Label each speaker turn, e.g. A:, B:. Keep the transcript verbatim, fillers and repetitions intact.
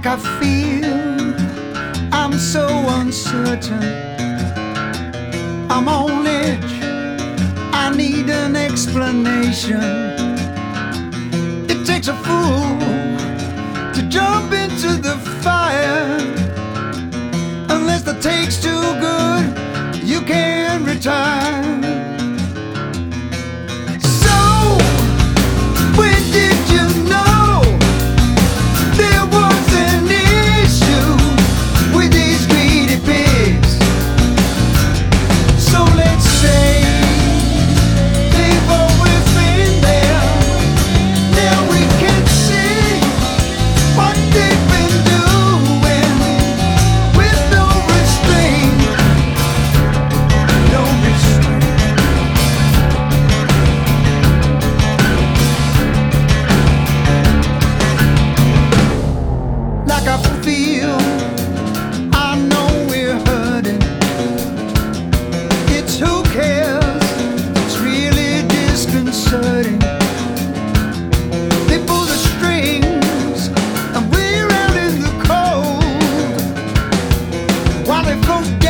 A: like I feel I'm so uncertain. I'm on edge, I need an explanation. It takes a fool to jump into the fire. Unless the take's too good, you can't retire. So, when did you know there was an issue with these greedy pigs? So let's say they've always been there. Now we can see what they've been doing with no restraint. No restraint. Like I feel, I know we're hurting. It's who cares, it's really disconcerting. They pull the strings and we're out in the cold while they float